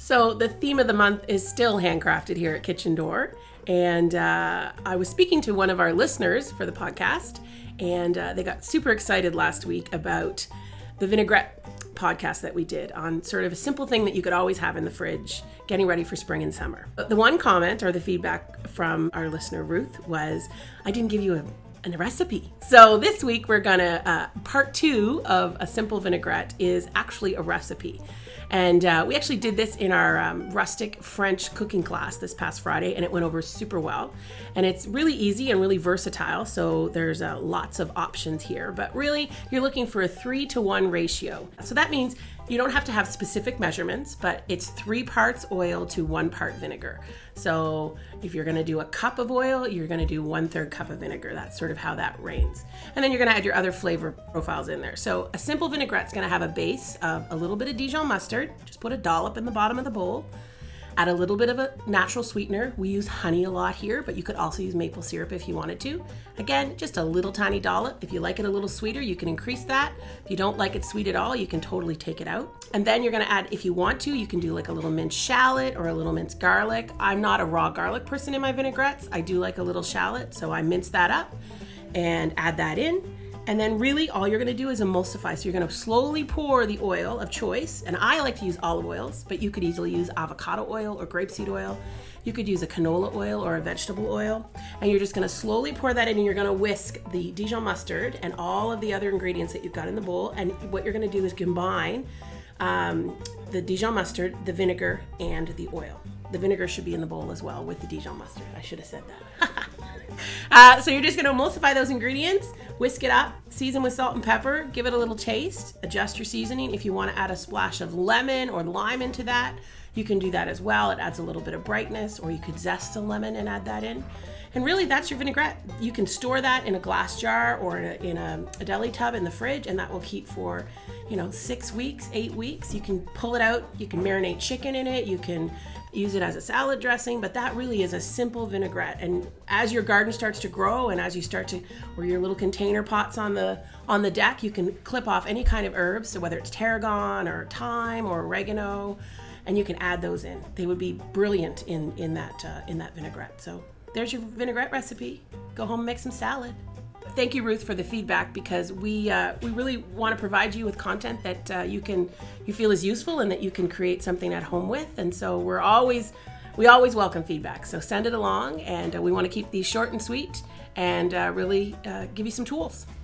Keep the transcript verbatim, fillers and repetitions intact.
So the theme of the month is still handcrafted here at Kitchen Door. And uh, I was speaking to one of our listeners for the podcast, and uh, they got super excited last week about the vinaigrette podcast that we did on sort of a simple thing that you could always have in the fridge, getting ready for spring and summer. But the one comment or the feedback from our listener, Ruth, was, I didn't give you a a recipe. So this week we're gonna, uh, part two of a simple vinaigrette is actually a recipe. And uh, we actually did this in our um, rustic French cooking class this past Friday, and it went over super well. And it's really easy and really versatile, so there's uh, lots of options here. But really, you're looking for a three to one ratio. So that means you don't have to have specific measurements, but it's three parts oil to one part vinegar. So if you're gonna do a cup of oil, you're gonna do one third cup of vinegar. That's sort of how that reigns. And then you're gonna add your other flavor profiles in there. So a simple vinaigrette's gonna have a base of a little bit of Dijon mustard. Just put a dollop in the bottom of the bowl. Add a little bit of a natural sweetener. We use honey a lot here, but you could also use maple syrup if you wanted to. Again, just a little tiny dollop. If you like it a little sweeter, you can increase that. If you don't like it sweet at all, you can totally take it out. And then you're gonna add, if you want to, you can do like a little minced shallot or a little minced garlic. I'm not a raw garlic person in my vinaigrettes. I do like a little shallot, so I mince that up and add that in. And then really all you're gonna do is emulsify. So you're gonna slowly pour the oil of choice. And I like to use olive oils, but you could easily use avocado oil or grapeseed oil. You could use a canola oil or a vegetable oil. And you're just gonna slowly pour that in, and you're gonna whisk the Dijon mustard and all of the other ingredients that you've got in the bowl. And what you're gonna do is combine um, the Dijon mustard, the vinegar, and the oil. The vinegar should be in the bowl as well with the Dijon mustard. I should have said that. Uh, so you're just going to emulsify those ingredients, whisk it up, season with salt and pepper, give it a little taste, adjust your seasoning. If you want to add a splash of lemon or lime into that, you can do that as well. It adds a little bit of brightness, or you could zest a lemon and add that in. And really, that's your vinaigrette. You can store that in a glass jar or in a, in a, a deli tub in the fridge, and that will keep for, you know, six weeks, eight weeks. You can pull it out, you can marinate chicken in it, you can use it as a salad dressing, but that really is a simple vinaigrette. And as your garden starts to grow, and as you start to, or your little container pots on the on the deck, you can clip off any kind of herbs, so whether it's tarragon or thyme or oregano, and you can add those in. They would be brilliant in in that uh, in that vinaigrette. So there's your vinaigrette recipe. Go home and make some salad. Thank you, Ruth, for the feedback, because we uh, we really want to provide you with content that uh, you can you feel is useful and that you can create something at home with. And so we're always we always welcome feedback. So send it along, and uh, we want to keep these short and sweet and uh, really uh, give you some tools.